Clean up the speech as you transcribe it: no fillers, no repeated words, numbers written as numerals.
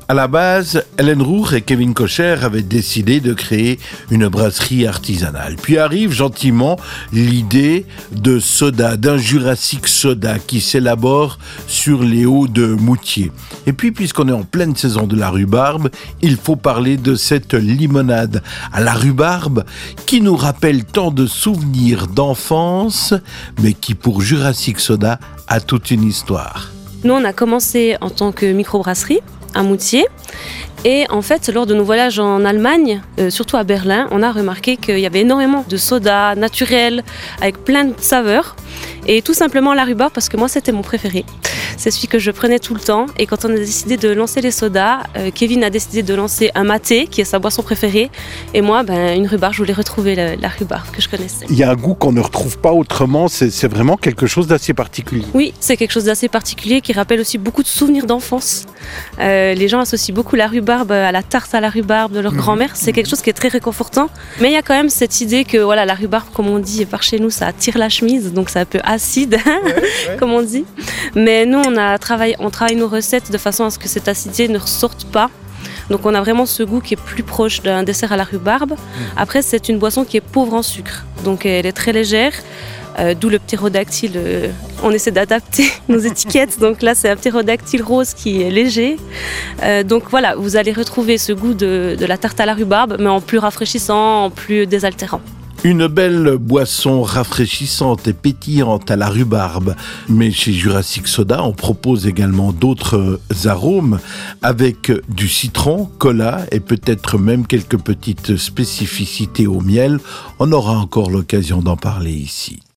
À la base, Hélène Roure et Kevin Kocher avaient décidé de créer une brasserie artisanale. Puis arrive gentiment l'idée de soda, d'un Jurassic Soda qui s'élabore sur les hauts de Moutier. Et puis, puisqu'on est en pleine saison de la rhubarbe, il faut parler de cette limonade à la rhubarbe qui nous rappelle tant de souvenirs d'enfance, mais qui pour Jurassic Soda a toute une histoire. Nous, on a commencé en tant que microbrasserie à Moutier. Et en fait, lors de nos voyages en Allemagne, surtout à Berlin, on a remarqué qu'il y avait énormément de sodas naturels avec plein de saveurs. Et tout simplement la rhubarbe, parce que moi, c'était mon préféré. C'est celui que je prenais tout le temps. Et quand on a décidé de lancer les sodas, Kevin a décidé de lancer un maté, qui est sa boisson préférée. Et moi, une rhubarbe, je voulais retrouver la rhubarbe que je connaissais. Il y a un goût qu'on ne retrouve pas autrement, c'est vraiment quelque chose d'assez particulier. Oui, c'est quelque chose d'assez particulier qui rappelle aussi beaucoup de souvenirs d'enfance. Les gens associent beaucoup la rhubarbe à la tarte à la rhubarbe de leur grand-mère. C'est quelque chose qui est très réconfortant. Mais il y a quand même cette idée que voilà, la rhubarbe, comme on dit par chez nous, ça tire la chemise, donc c'est un peu acide, comme on dit. Mais nous, on travaille nos recettes de façon à ce que cette acidité ne ressorte pas. Donc on a vraiment ce goût qui est plus proche d'un dessert à la rhubarbe. Après, c'est une boisson qui est pauvre en sucre. Donc elle est très légère. D'où le ptérodactyle, on essaie d'adapter nos étiquettes, donc là c'est un ptérodactyle rose qui est léger. Donc voilà, vous allez retrouver ce goût de la tarte à la rhubarbe, mais en plus rafraîchissant, en plus désaltérant. Une belle boisson rafraîchissante et pétillante à la rhubarbe. Mais chez Jurassic Soda, on propose également d'autres arômes avec du citron, cola et peut-être même quelques petites spécificités au miel. On aura encore l'occasion d'en parler ici.